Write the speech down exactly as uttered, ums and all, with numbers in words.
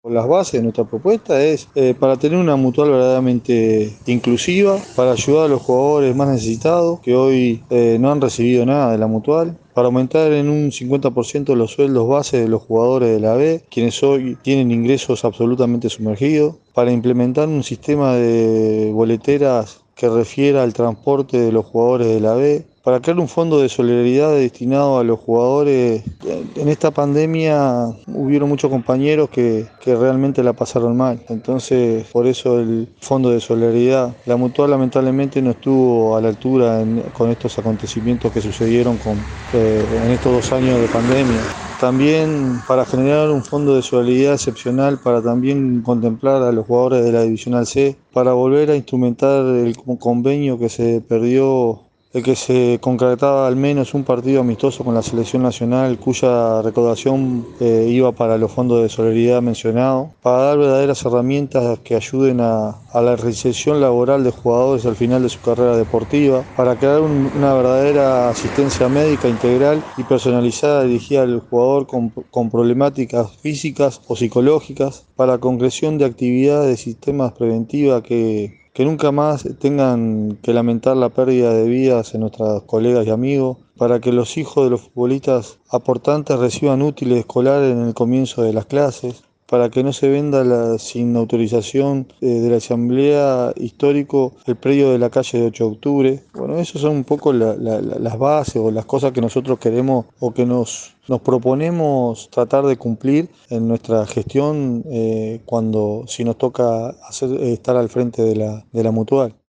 Las bases de nuestra propuesta es eh, para tener una mutual verdaderamente inclusiva, para ayudar a los jugadores más necesitados que hoy eh, no han recibido nada de la mutual, para aumentar en un cincuenta por ciento los sueldos base de los jugadores de la B, quienes hoy tienen ingresos absolutamente sumergidos, para implementar un sistema de boleteras que refiera al transporte de los jugadores de la B, para crear un fondo de solidaridad destinado a los jugadores. En esta pandemia hubieron muchos compañeros que, que realmente la pasaron mal, entonces por eso el fondo de solidaridad. La Mutual lamentablemente no estuvo a la altura en, con estos acontecimientos que sucedieron con, eh, en estos dos años de pandemia. También para generar un fondo de solidaridad excepcional, para también contemplar a los jugadores de la Divisional C, para volver a instrumentar el convenio que se perdió, el que se concretaba al menos un partido amistoso con la selección nacional, cuya recaudación eh, iba para los fondos de solidaridad mencionados, para dar verdaderas herramientas que ayuden a, a la reinserción laboral de jugadores al final de su carrera deportiva, para crear un, una verdadera asistencia médica integral y personalizada dirigida al jugador con, con problemáticas físicas o psicológicas, para la concreción de actividades de sistemas preventivas que que nunca más tengan que lamentar la pérdida de vidas en nuestros colegas y amigos, para que los hijos de los futbolistas aportantes reciban útiles escolares en el comienzo de las clases, para que no se venda la, sin autorización eh, de la Asamblea Histórico el predio de la calle de ocho de octubre. Bueno, esas son un poco la, la, la, las bases o las cosas que nosotros queremos o que nos, nos proponemos tratar de cumplir en nuestra gestión eh, cuando si nos toca hacer, estar al frente de la, de la Mutual.